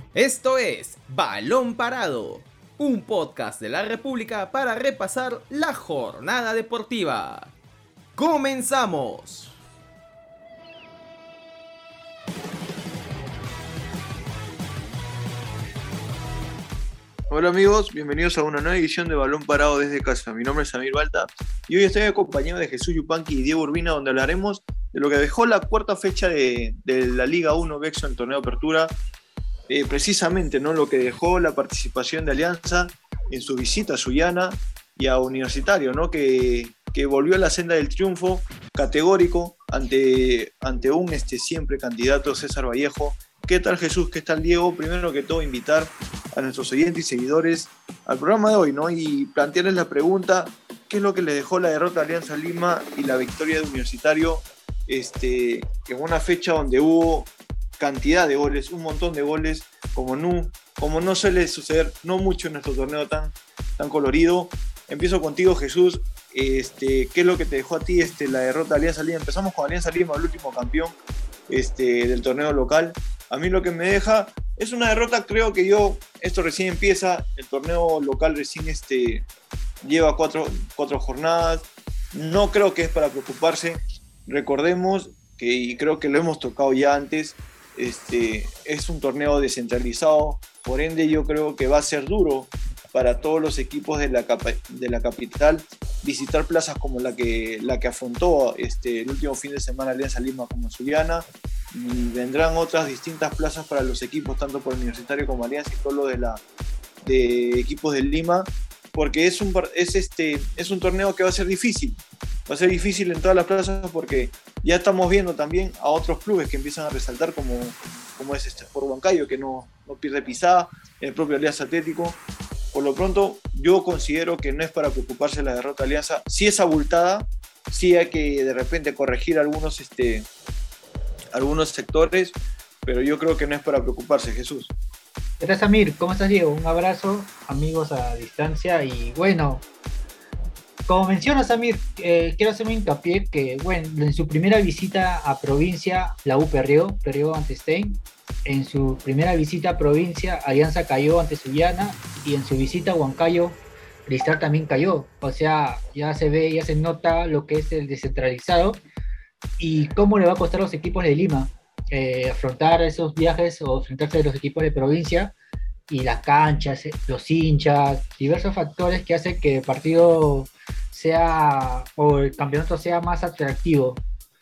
Esto es Balón Parado, un podcast de la República para repasar la jornada deportiva. ¡Comenzamos! Hola amigos, bienvenidos a una nueva edición de Balón Parado desde casa. Mi nombre es Samir Balta y hoy estoy acompañado de Jesús Yupanqui y Diego Urbina, donde hablaremos de lo que dejó la cuarta fecha de la Liga 1 Bexo en torneo de apertura. Precisamente, ¿no?, lo que dejó la participación de Alianza en su visita a Sullana y a Universitario, ¿no?, que volvió a la senda del triunfo categórico ante un siempre candidato César Vallejo. ¿Qué tal, Jesús? ¿Qué tal, Diego? Primero que todo, invitar a nuestros oyentes y seguidores al programa de hoy, ¿no?, y plantearles la pregunta: ¿qué es lo que le dejó la derrota a Alianza Lima y la victoria de Universitario en una fecha donde hubo cantidad de goles, un montón de goles, como no suele suceder, no mucho en nuestro torneo tan colorido? Empiezo contigo, Jesús. ¿Qué es lo que te dejó a ti la derrota de Alianza Lima? Empezamos con Alianza Lima, el último campeón del torneo local. A mí lo que me deja es una derrota. Creo que esto recién empieza, el torneo local recién lleva cuatro jornadas. No creo que es para preocuparse. Recordemos que, y creo que lo hemos tocado ya antes, es un torneo descentralizado, por ende yo creo que va a ser duro para todos los equipos de la capital visitar plazas como la que afrontó el último fin de semana Alianza Lima como Sullana, y vendrán otras distintas plazas para los equipos, tanto por Universitario como Alianza y todo lo de equipos de Lima, porque es un torneo que va a ser difícil. Va a ser difícil en todas las plazas, porque ya estamos viendo también a otros clubes que empiezan a resaltar, como es Sport Huancayo, que no pierde pisada, el propio Alianza Atlético. Por lo pronto, yo considero que no es para preocuparse la derrota de Alianza. Sí es abultada, sí hay que de repente corregir algunos sectores, pero yo creo que no es para preocuparse, Jesús. ¿Qué tal, Samir? ¿Cómo estás, Diego? Un abrazo, amigos a distancia. Y bueno, como mencionas, Samir, quiero hacer un hincapié que, bueno, en su primera visita a provincia, la U perdió ante Stein. En su primera visita a provincia, Alianza cayó ante Sullana. Y en su visita a Huancayo, Cristal también cayó. O sea, ya se ve, ya se nota lo que es el descentralizado y cómo le va a costar a los equipos de Lima afrontar esos viajes o enfrentarse a los equipos de provincia, y las canchas, los hinchas, diversos factores que hacen que el partido sea, o el campeonato sea más atractivo.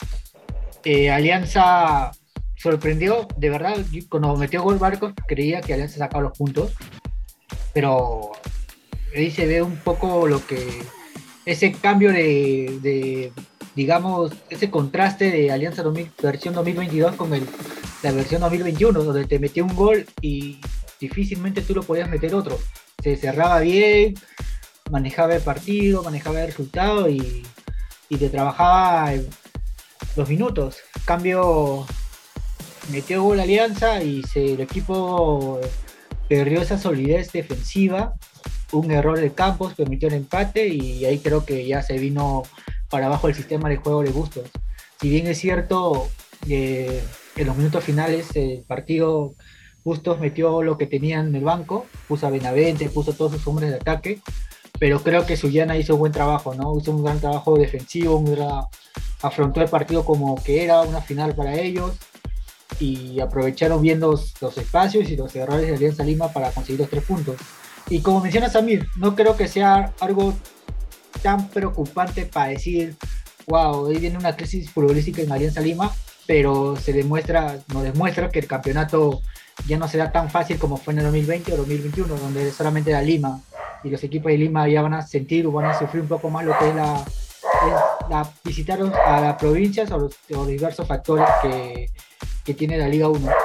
Alianza sorprendió, de verdad. Cuando metió gol Barcos creía que Alianza sacaba los puntos, pero ahí se ve un poco lo que ese cambio de digamos, ese contraste de Alianza versión 2022 con la versión 2021, donde te metió un gol y difícilmente tú lo podías meter otro. Se cerraba bien, manejaba el partido, manejaba el resultado y te trabajaba los minutos. En cambio, metió gol Alianza y el equipo perdió esa solidez defensiva. Un error de Campos permitió el empate y ahí creo que ya se vino para abajo el sistema de juego de Bustos. Si bien es cierto, en los minutos finales del partido Bustos metió lo que tenía en el banco, puso a Benavente, puso todos sus hombres de ataque, pero creo que Sullana hizo un buen trabajo, ¿no? Hizo un gran trabajo defensivo, afrontó el partido como que era una final para ellos y aprovecharon bien los espacios y los errores de Alianza Lima para conseguir los 3 puntos. Y como menciona Samir, no creo que sea algo tan preocupante para decir, wow, hoy viene una crisis futbolística en Alianza Lima, pero nos demuestra que el campeonato ya no será tan fácil como fue en el 2020 o 2021, donde solamente era Lima, y los equipos de Lima ya van a sentir o van a sufrir un poco más lo que es visitar a las provincias o los diversos factores que tiene la Liga 1.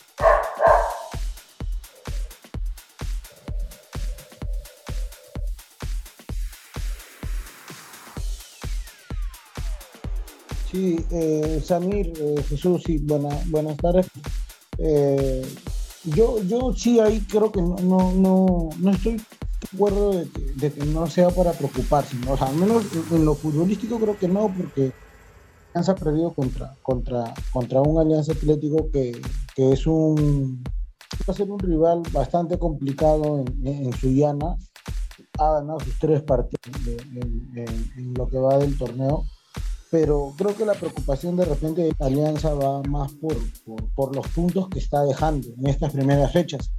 Sí, Samir, Jesús, sí, buenas tardes. Eh, yo sí ahí creo que no estoy de acuerdo de que no sea para preocuparse, ¿no? O sea, al menos en lo futbolístico creo que no, porque Alianza ha perdido contra un Alianza Atlético que es un va a ser un rival bastante complicado en Sullana. Ha ganado sus 3 partidos en lo que va del torneo, pero creo que la preocupación de repente de Alianza va más por los puntos que está dejando en estas primeras fechas.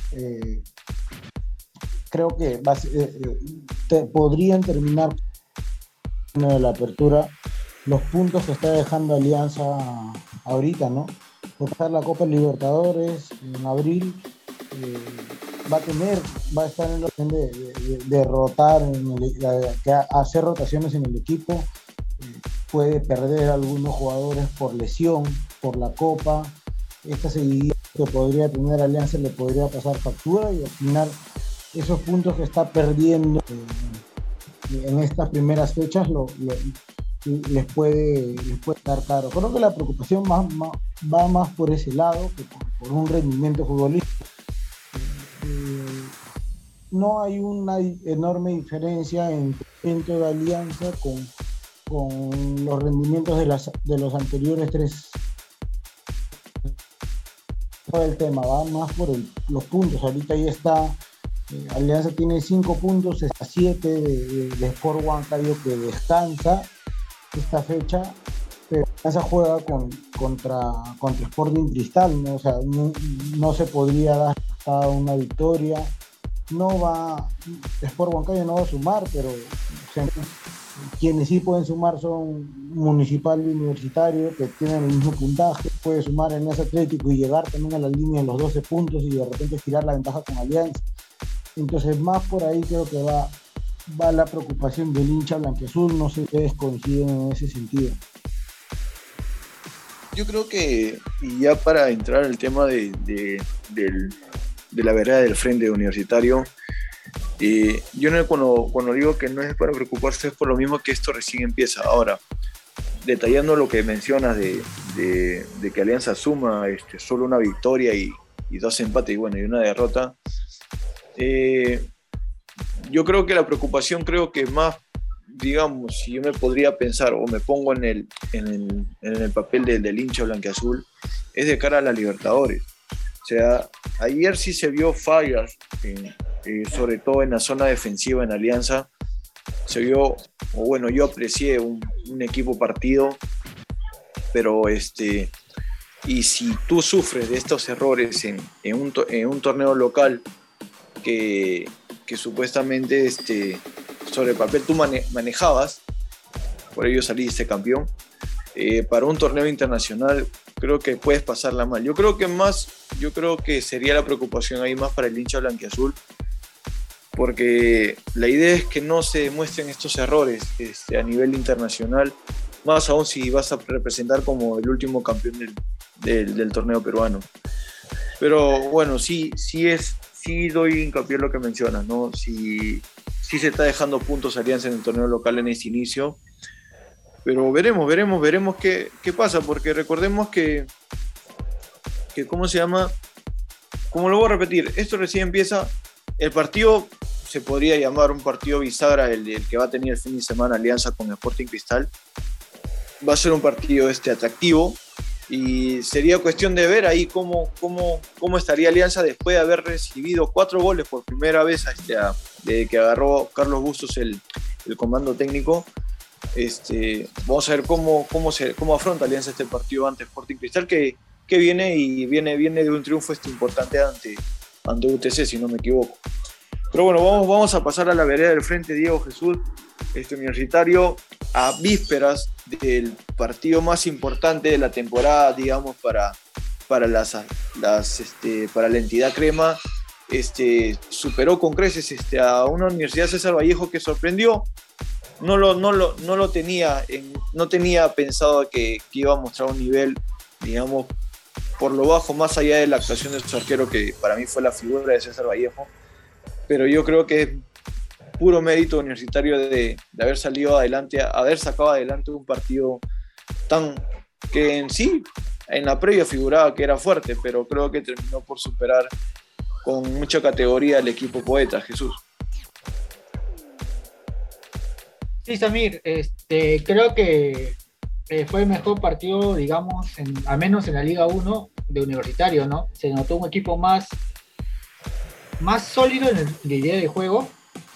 Creo que podrían terminar de la apertura los puntos que está dejando Alianza ahorita, ¿no? Por pasar la Copa Libertadores en abril, va a estar en la opción de rotar, hacer rotaciones en el equipo. Puede perder algunos jugadores por lesión, por la Copa. Esta seguidilla que podría tener Alianza le podría pasar factura y al final esos puntos que está perdiendo en estas primeras fechas les puede dar caro. Creo que la preocupación va más por ese lado que por un rendimiento futbolístico. No hay una enorme diferencia en el rendimiento de Alianza con los rendimientos de los anteriores 3. El tema va más por los puntos. Ahorita ya está, Alianza tiene 5 puntos, está 7 de Sport Huancayo, que descansa esta fecha, pero Alianza juega contra Sporting Cristal, ¿no? O sea, no se podría dar hasta una victoria. Sport Huancayo no va a sumar, pero quienes sí pueden sumar son Municipal y Universitario, que tienen el mismo puntaje. Puede sumar en ese Atlético y llegar también a la línea de los 12 puntos y de repente girar la ventaja con Alianza. Entonces, más por ahí creo que va la preocupación del hincha blanquiazul. No sé si ustedes coinciden en ese sentido. Yo creo que, y ya para entrar al tema de la vereda del frente universitario, yo no, cuando digo que no es para preocuparse, es por lo mismo que esto recién empieza. Ahora, detallando lo que mencionas de que Alianza suma solo una victoria y 2 empates y una derrota, yo creo que la preocupación, creo que más, digamos, si yo me podría pensar o me pongo en el papel del hincha blanquiazul, es de cara a la Libertadores. O sea, ayer sí se vio fallas, sobre todo en la zona defensiva en Alianza. Se vio, yo aprecié un equipo partido, pero y si tú sufres de estos errores en un torneo local que supuestamente sobre el papel tú manejabas, por ello saliste campeón, para un torneo internacional creo que puedes pasarla mal. Yo creo que sería la preocupación ahí más para el hincha blanquiazul, porque la idea es que no se demuestren estos errores a nivel internacional, más aún si vas a representar como el último campeón del torneo peruano. Pero bueno, sí doy hincapié en lo que mencionas, ¿no? Sí se está dejando puntos Alianza en el torneo local en este inicio, pero veremos qué pasa, porque recordemos que ¿cómo se llama? Como lo voy a repetir, esto recién empieza. El partido se podría llamar un partido bisagra, el que va a tener el fin de semana Alianza con Sporting Cristal. Va a ser un partido atractivo y sería cuestión de ver ahí cómo estaría Alianza después de haber recibido 4 goles por primera vez desde que agarró Carlos Bustos el comando técnico. Vamos a ver cómo afronta Alianza este partido ante Sporting Cristal, que viene de un triunfo importante ante UTC, si no me equivoco. Pero bueno, vamos a pasar a la vereda del frente, Diego Jesús. Universitario, a vísperas del partido más importante de la temporada, digamos, para la entidad crema, superó con creces a una Universidad César Vallejo que sorprendió. No tenía pensado que iba a mostrar un nivel, digamos, por lo bajo, más allá de la actuación de su arquero, que para mí fue la figura de César Vallejo. Pero yo creo que es puro mérito universitario de haber salido adelante, haber sacado adelante un partido que en sí, en la previa figuraba que era fuerte, pero creo que terminó por superar con mucha categoría al equipo Poeta, Jesús. Sí, Samir, creo que fue el mejor partido, digamos, al menos en la Liga 1, de Universitario, ¿no? Se notó un equipo más sólido en la idea de juego.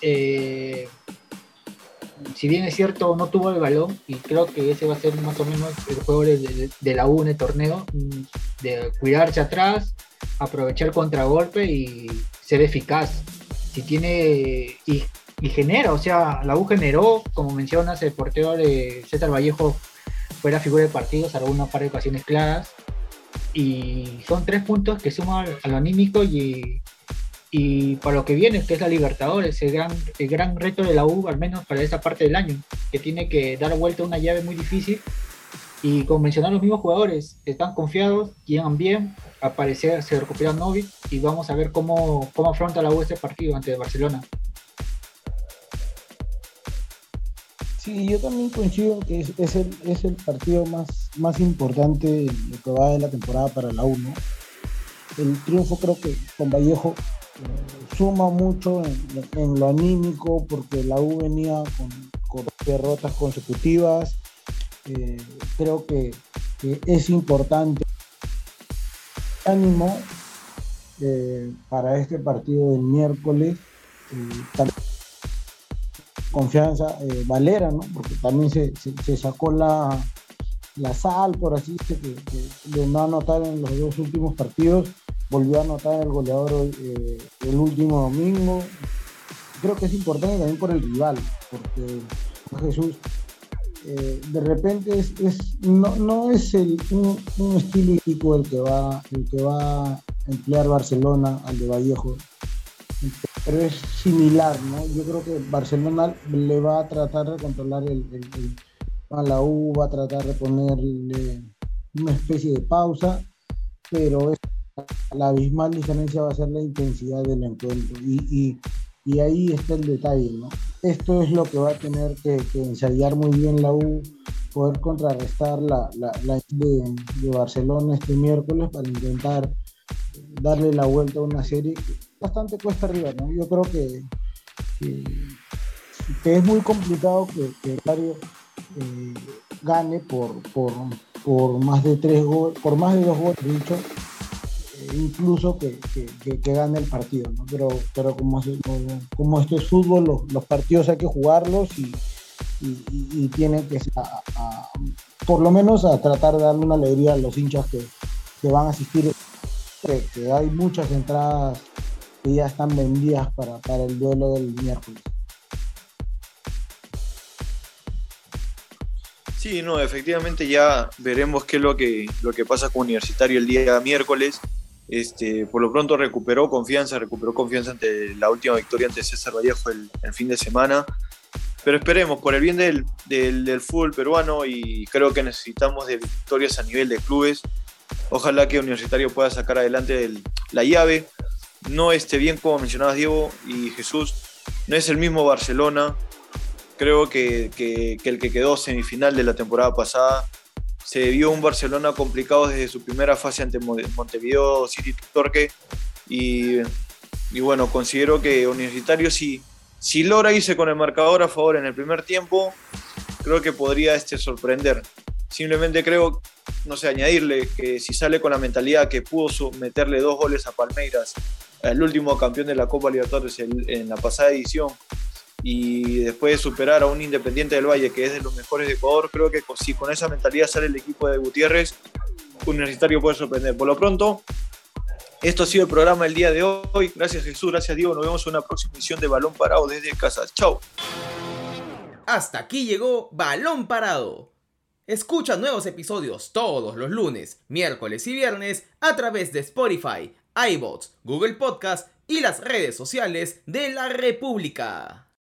Si bien es cierto, no tuvo el balón, y creo que ese va a ser más o menos el juego de la U en el torneo, de cuidarse atrás, aprovechar contragolpe y ser eficaz. Si tiene y genera, o sea, la U generó, como mencionas, el portero de César Vallejo fue la figura del partido, salvo una par de ocasiones claras, y son 3 puntos que suman a lo anímico y para lo que viene, que es la Libertadores, el gran reto de la U, al menos para esa parte del año, que tiene que dar vuelta a una llave muy difícil. Y como mencionaron los mismos jugadores, están confiados, llegan bien, al parecer se recupera Novik, y vamos a ver cómo afronta la U este partido ante Barcelona. Sí, yo también coincido que es el partido más importante de lo que va de la temporada para la U, ¿no? El triunfo creo que con Vallejo suma mucho en lo anímico, porque la U venía con derrotas consecutivas. Creo que es importante ánimo para este partido del miércoles. Confianza Valera, ¿no? Porque también se sacó la sal, por así decirlo, de no anotar en los 2 últimos partidos. Volvió a anotar el goleador el último domingo. Creo que es importante también por el rival, porque Jesús de repente no es un estilo típico el que va a emplear Barcelona al de Vallejo, pero es similar, ¿no? Yo creo que Barcelona le va a tratar de controlar a la U, va a tratar de ponerle una especie de pausa, pero la abismal diferencia va a ser la intensidad del encuentro, y ahí está el detalle, ¿no? Esto es lo que va a tener que ensayar muy bien la U, poder contrarrestar la de Barcelona este miércoles para intentar darle la vuelta a una serie que bastante cuesta arriba, ¿no? Yo creo que es muy complicado que Mario gane por más de 3 goles, por más de 2 goles, dicho, incluso que gane el partido, ¿no? Pero como esto es fútbol, los partidos hay que jugarlos y tienen que por lo menos a tratar de darle una alegría a los hinchas que van a asistir, que hay muchas entradas que ya están vendidas para el duelo del miércoles. Sí, no, efectivamente ya veremos qué es lo que pasa con Universitario el día miércoles. Por lo pronto recuperó confianza ante la última victoria ante César Vallejo el fin de semana. Pero esperemos, por el bien del fútbol peruano, y creo que necesitamos de victorias a nivel de clubes. Ojalá que Universitario pueda sacar adelante la llave. No bien, como mencionabas Diego y Jesús, no es el mismo Barcelona. Creo que el que quedó semifinal de la temporada pasada se vio un Barcelona complicado desde su primera fase ante Montevideo City Torque, y bueno, considero que Universitario si logra irse con el marcador a favor en el primer tiempo, creo que podría sorprender. Simplemente creo, no sé, añadirle que si sale con la mentalidad que pudo meterle 2 goles a Palmeiras, el último campeón de la Copa Libertadores en la pasada edición, y después de superar a un Independiente del Valle que es de los mejores de Ecuador, creo que si con esa mentalidad sale el equipo de Gutiérrez, Universitario puede sorprender. Por lo pronto, esto ha sido el programa del día de hoy. Gracias Jesús, gracias Diego, nos vemos en una próxima edición de Balón Parado desde casa. Chao. Hasta aquí llegó Balón Parado. Escucha nuevos episodios todos los lunes, miércoles y viernes a través de Spotify, iVoox, Google Podcast y las redes sociales de la República.